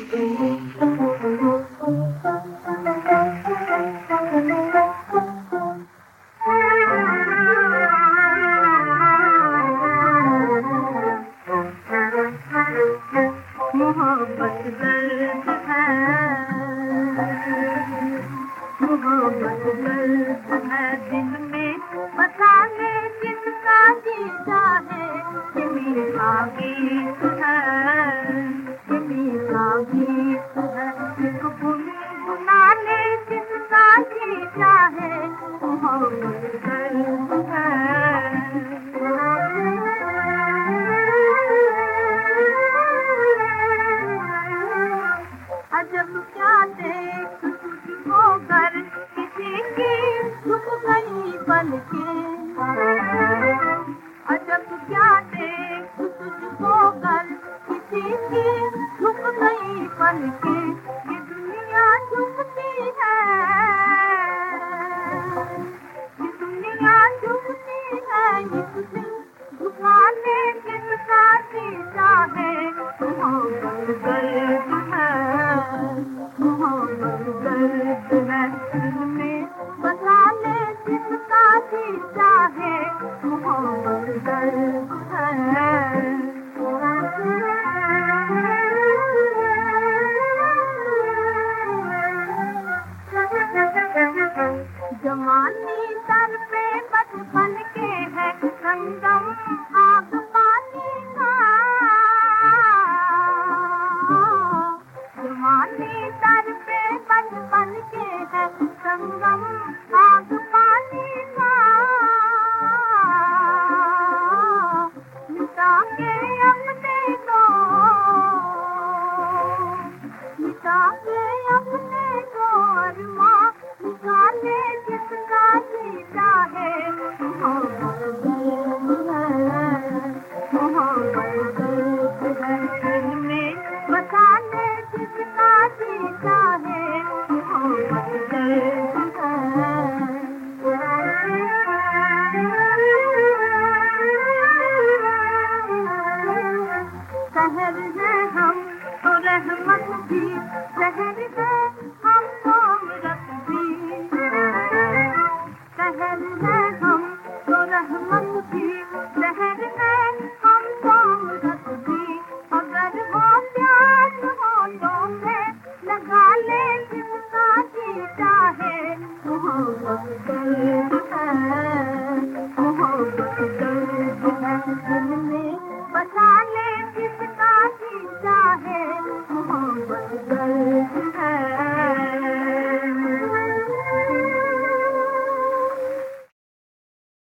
मोहब्बत दर्द है, मोहब्बत दर्द है दिल में बसा ले जिसका जीता है। ये मीठा गीत है, ये मीठा गीत है, एक गुनगुना ले जिसका जीता है। मोहब्बत दर्द है। अजब क्या देख तुझको कर किसी की झुक गई पलके, अजब क्या देख तुझको कर किसी की झुक गई पलके। ये दुनिया झुकती है, ये दुनिया झुकती है, इस दिल झुकाने जिसका जीता है। मोहब्बत दर्द है, मोहब्बत दर्द है दिल में बसा ले जिसका जीता है। मोहब्बत दर्द है। जवानी सर पे बचपन के है संगम आग पानी का, जवानी सर पे बचपन के है संगम आग पानी का। मिटा के अपने को, मिटा के अपने को अरमां निकाले जिसका जीता है। मोहब्बत दर्द है, मोहब्बत दर्द है दिल में बसा ले जिसका जीता है। मोहब्बत दर्द है। शहर है हम तो रहमत भी, शहर है हम तो अमरत भी, शहर है हम तो रहमत भी, शहर है हम तो अमरत भी। अगर वो प्यास होठों में लगा ले जिसका जीता है। मोहब्बत दर्द है, मोहब्बत दर्द है दिल में बसा ले जिसका जीता है। मोहब्बत दर्द